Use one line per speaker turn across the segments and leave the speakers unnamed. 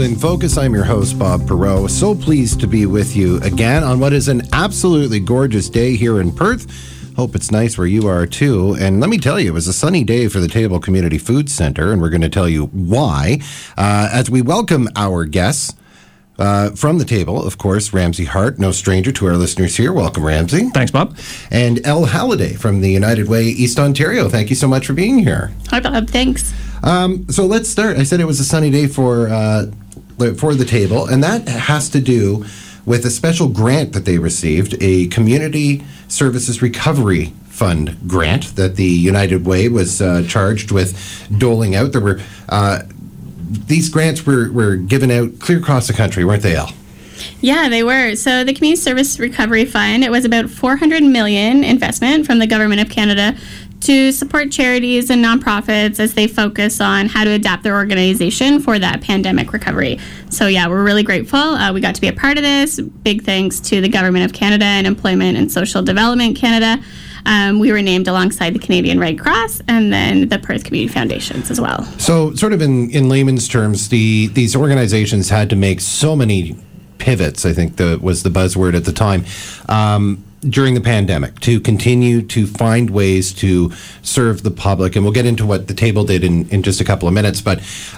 In Focus. I'm your host, Bob Perreault. So pleased to be with you again on what is an absolutely gorgeous day here in Perth. Hope it's nice where you are too. And let me tell you, it was a sunny day for the Table Community Food Centre, and we're going to tell you why as we welcome our guests. From the table, of course, Ramsey Hart, no stranger to our listeners here. Welcome, Ramsey.
Thanks, Bob.
And Elle Halliday from the United Way East Ontario. Thank you so much for being here.
Hi, Bob. Thanks.
So let's start. I said it was a sunny day for the table, and that has to do with a special grant that they received, a Community Services Recovery Fund grant that the United Way was charged with doling out. There were these grants were given out clear across the country, weren't they, Elle?
Yeah, they were. So the Community Service Recovery Fund, it was about $400 million investment from the Government of Canada to support charities and nonprofits as they focus on how to adapt their organization for that pandemic recovery. So yeah, we're really grateful. We got to be a part of this. Big thanks to the Government of Canada and Employment and Social Development Canada. We were named alongside the Canadian Red Cross and then the Perth Community Foundations as well. So
sort of in layman's terms, these organizations had to make so many pivots, I think was the buzzword at the time, during the pandemic to continue to find ways to serve the public. And we'll get into what the table did in just a couple of minutes. But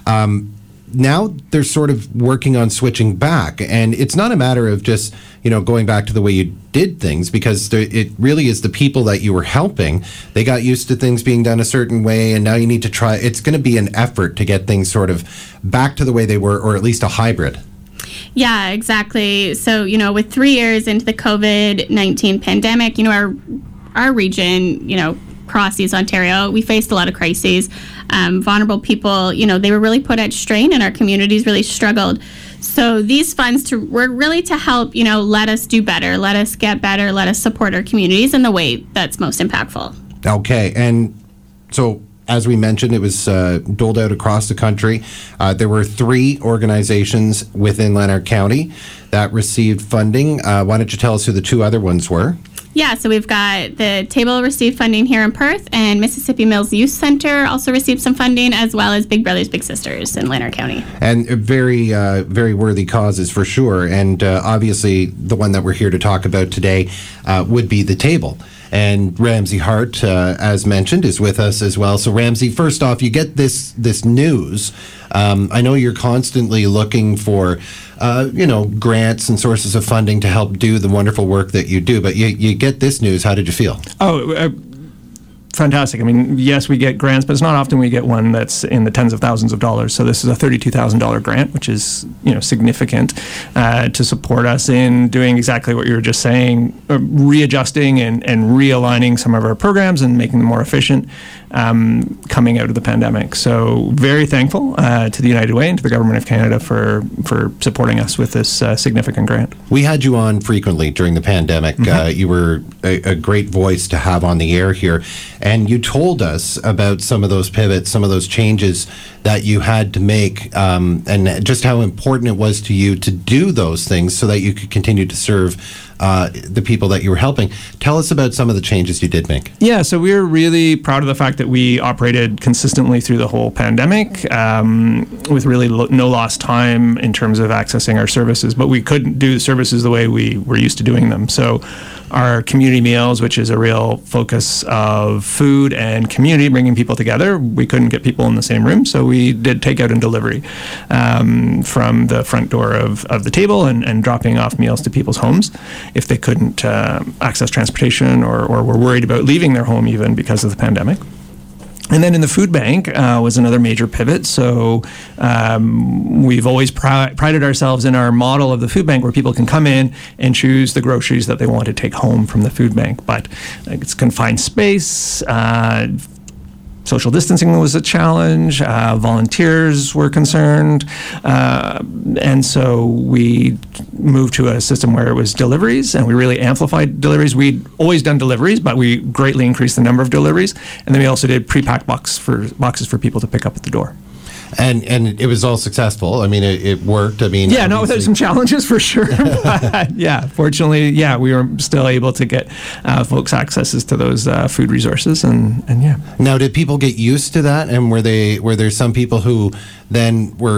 now they're sort of working on switching back. And it's not a matter of just, going back to the way you did things, because it really is the people that you were helping. They got used to things being done a certain way, and now you need to try. It's going to be an effort to get things sort of back to the way they were, or at least a hybrid.
Yeah, exactly. So, with 3 years into the COVID-19 pandemic, our region, across East Ontario, we faced a lot of crises. Vulnerable people, they were really put at strain, and our communities really struggled. So these funds were really to help, let us do better, let us get better, let us support our communities in the way that's most impactful.
Okay, and so as we mentioned, it was doled out across the country. There were 3 organizations within Lanark County that received funding. Why don't you tell us who the 2 other ones were?
Yeah, so we've got the Table received funding here in Perth, and Mississippi Mills Youth Center also received some funding, as well as Big Brothers Big Sisters in Lanark County. And
very, very worthy causes for sure. And obviously, the one that we're here to talk about today would be the Table. And Ramsey Hart, as mentioned, is with us as well. So Ramsey, first off, you get this news. I know you're constantly looking for, grants and sources of funding to help do the wonderful work that you do. But you get this news. How did you feel?
Fantastic. I mean, yes, we get grants, but it's not often we get one that's in the tens of thousands of dollars. So this is a $32,000 grant, which is, significant to support us in doing exactly what you were just saying, readjusting and realigning some of our programs and making them more efficient coming out of the pandemic. So very thankful to the United Way and to the Government of Canada for supporting us with this significant grant.
We had you on frequently during the pandemic. Mm-hmm. You were a great voice to have on the air here. And you told us about some of those pivots, some of those changes that you had to make, and just how important it was to you to do those things so that you could continue to serve the people that you were helping. Tell us about some of the changes you did make.
Yeah, so we're really proud of the fact that we operated consistently through the whole pandemic with really no lost time in terms of accessing our services, but we couldn't do the services the way we were used to doing them. So our community meals, which is a real focus of food and community, bringing people together, we couldn't get people in the same room, so we did takeout and delivery from the front door of the table and dropping off meals to people's homes if they couldn't access transportation or were worried about leaving their home even because of the pandemic. And then in the food bank was another major pivot. So we've always prided ourselves in our model of the food bank where people can come in and choose the groceries that they want to take home from the food bank. But it's confined space. Social distancing was a challenge. Volunteers were concerned. And so we moved to a system where it was deliveries, and we really amplified deliveries. We'd always done deliveries, but we greatly increased the number of deliveries. And then we also did pre-packed boxes for people to pick up at the door.
And it was all successful. I mean, it worked. I mean,
yeah, no, there's some challenges for sure. But yeah, fortunately, yeah, we were still able to get folks accesses to those food resources, and yeah.
Now, did people get used to that? And were there some people who then were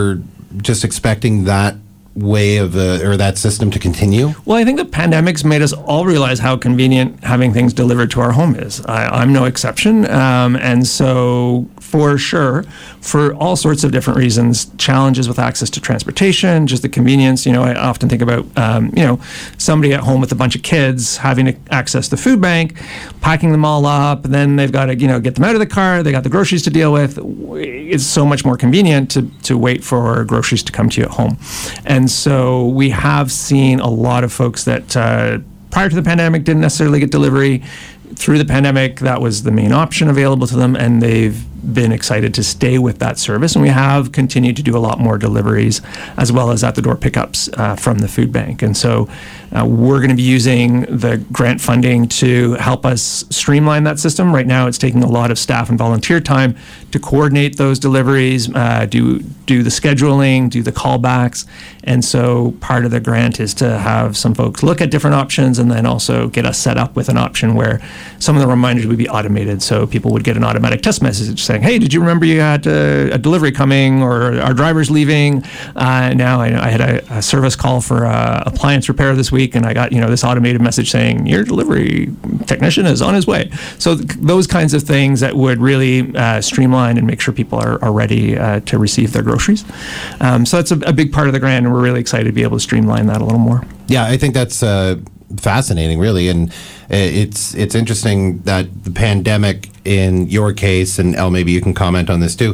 just expecting that way of or that system to continue?
Well, I think the pandemic's made us all realize how convenient having things delivered to our home is. I'm no exception. And so, for sure, for all sorts of different reasons, challenges with access to transportation, just the convenience. I often think about, somebody at home with a bunch of kids having to access the food bank, packing them all up, and then they've got to, get them out of the car. They got the groceries to deal with. It's so much more convenient to wait for groceries to come to you at home. And so we have seen a lot of folks that prior to the pandemic didn't necessarily get delivery. Through the pandemic, that was the main option available to them, and they've been excited to stay with that service. And we have continued to do a lot more deliveries as well as at-the-door pickups from the food bank. And so we're going to be using the grant funding to help us streamline that system. Right now, it's taking a lot of staff and volunteer time to coordinate those deliveries, do the scheduling, do the callbacks. And so part of the grant is to have some folks look at different options and then also get us set up with an option where some of the reminders would be automated. So people would get an automatic text message saying, hey, did you remember you had a delivery coming, or our driver's leaving? Now I had a service call for appliance repair this week, and I got this automated message saying your delivery technician is on his way. So those kinds of things that would really streamline and make sure people are ready to receive their groceries. So that's a big part of the grant, and we're really excited to be able to streamline that a little more.
Yeah, I think that's fascinating, really, and it's interesting that the pandemic, in your case, and Elle, maybe you can comment on this too,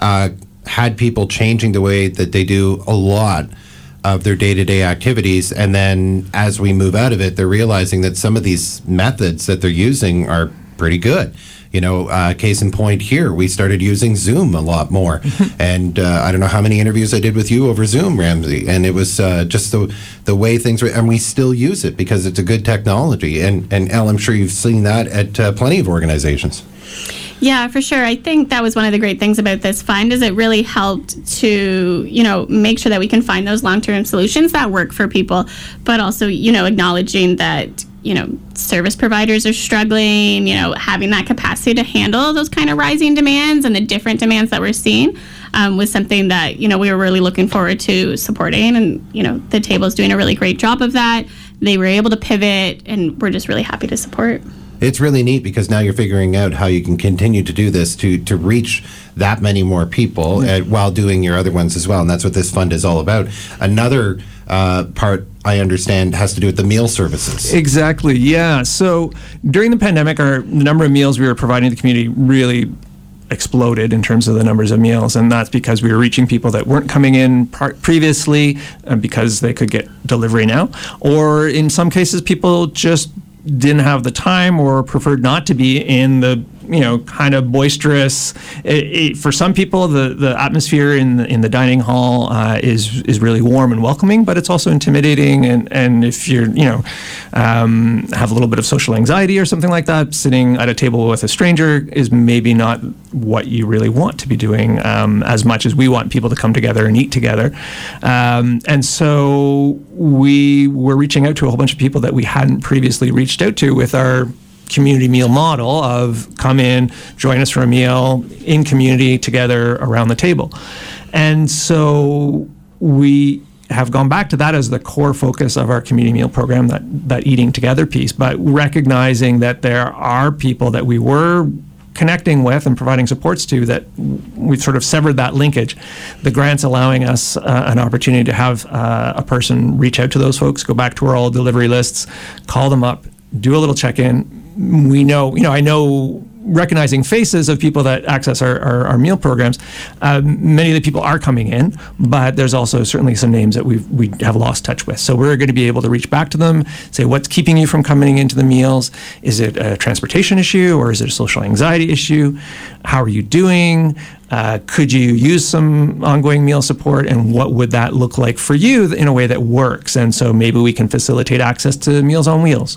had people changing the way that they do a lot of their day-to-day activities, and then as we move out of it, they're realizing that some of these methods that they're using are pretty good. Case in point here, we started using Zoom a lot more. And I don't know how many interviews I did with you over Zoom, Ramsey. And it was just the way things were. And we still use it because it's a good technology. And Elle, I'm sure you've seen that at plenty of organizations.
Yeah, for sure. I think that was one of the great things about this fund is it really helped to, make sure that we can find those long-term solutions that work for people, but also, acknowledging that, service providers are struggling, having that capacity to handle those kind of rising demands and the different demands that we're seeing was something that, we were really looking forward to supporting. And, the table's doing a really great job of that. They were able to pivot, and we're just really happy to support.
It's really neat because now you're figuring out how you can continue to do this to reach that many more people while doing your other ones as well. And that's what this fund is all about. Another part, I understand, has to do with the meal services.
Exactly, yeah. So during the pandemic, the number of meals we were providing to the community really exploded in terms of the numbers of meals, and that's because we were reaching people that weren't coming in previously because they could get delivery now, or in some cases people just didn't have the time or preferred not to be in the kind of boisterous. For some people, the atmosphere in the dining hall is really warm and welcoming, but it's also intimidating. And if you're have a little bit of social anxiety or something like that, sitting at a table with a stranger is maybe not what you really want to be doing as much as we want people to come together and eat together. And so we were reaching out to a whole bunch of people that we hadn't previously reached out to with our community meal model of come in, join us for a meal in community together around the table. And so we have gone back to that as the core focus of our community meal program, that eating together piece, but recognizing that there are people that we were connecting with and providing supports to that we've sort of severed that linkage. The grant's allowing us an opportunity to have a person reach out to those folks, go back to our old delivery lists, call them up, do a little check-in. We know, I know, recognizing faces of people that access our meal programs, many of the people are coming in, but there's also certainly some names that we have lost touch with. So we're going to be able to reach back to them, say, what's keeping you from coming into the meals? Is it a transportation issue, or is it a social anxiety issue? How are you doing? Could you use some ongoing meal support, and what would that look like for you in a way that works? And so maybe we can facilitate access to Meals on Wheels.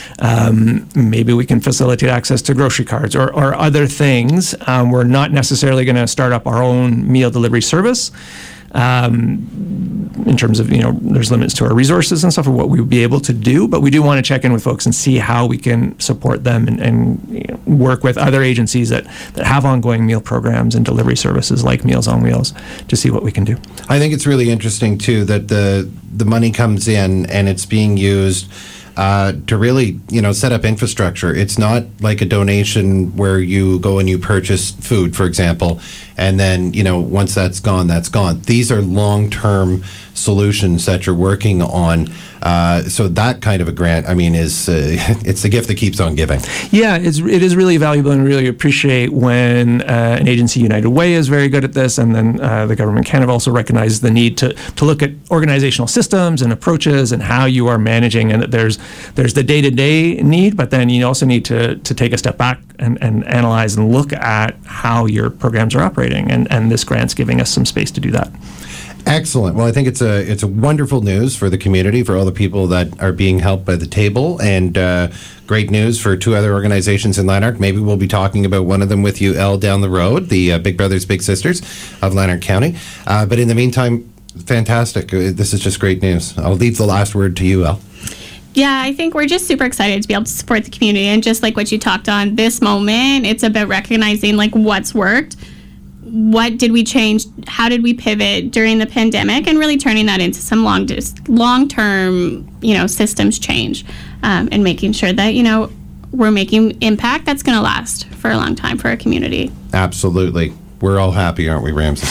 Maybe we can facilitate access to grocery cards or other things. We're not necessarily going to start up our own meal delivery service. in terms of, there's limits to our resources and stuff of what we would be able to do, but we do want to check in with folks and see how we can support them and work with other agencies that have ongoing meal programs and delivery services like Meals on Wheels to see what we can do.
I think it's really interesting too that the money comes in and it's being used to really, set up infrastructure. It's not like a donation where you go and you purchase food, for example, and then, once that's gone, that's gone. These are long-term solutions that you're working on. So that kind of a grant, is it's the gift that keeps on giving.
Yeah, it is really valuable, and really appreciate when an agency, United Way, is very good at this, and then the Government of Canada also recognizes the need to look at organizational systems and approaches and how you are managing, and that there's the day-to-day need, but then you also need to take a step back and analyze and look at how your programs are operating, and this grant's giving us some space to do that.
Excellent. Well, I think it's a wonderful news for the community, for all the people that are being helped by the table, and great news for two other organizations in Lanark. Maybe we'll be talking about one of them with you, Elle, down the road, the Big Brothers Big Sisters of Lanark County. But in the meantime, fantastic. This is just great news. I'll leave the last word to you, Elle.
Yeah, I think we're just super excited to be able to support the community, and just like what you talked on, this moment, it's about recognizing what's worked. What did we change? How did we pivot during the pandemic, and really turning that into some long-term, systems change, and making sure that, we're making impact that's going to last for a long time for our community.
Absolutely. We're all happy, aren't we, Ramsey?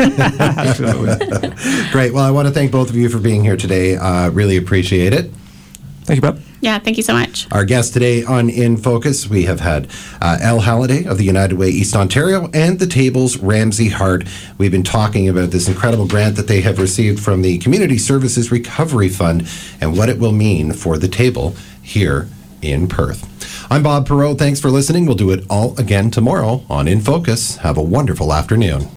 Absolutely.
Great. Well, I want to thank both of you for being here today. Really appreciate it.
Thank you, Bob.
Yeah, thank you so much.
Our guest today on In Focus, we have had Elle Halliday of the United Way East Ontario and the Table's Ramsey Hart. We've been talking about this incredible grant that they have received from the Community Services Recovery Fund and what it will mean for the Table here in Perth. I'm Bob Perreault. Thanks for listening. We'll do it all again tomorrow on In Focus. Have a wonderful afternoon.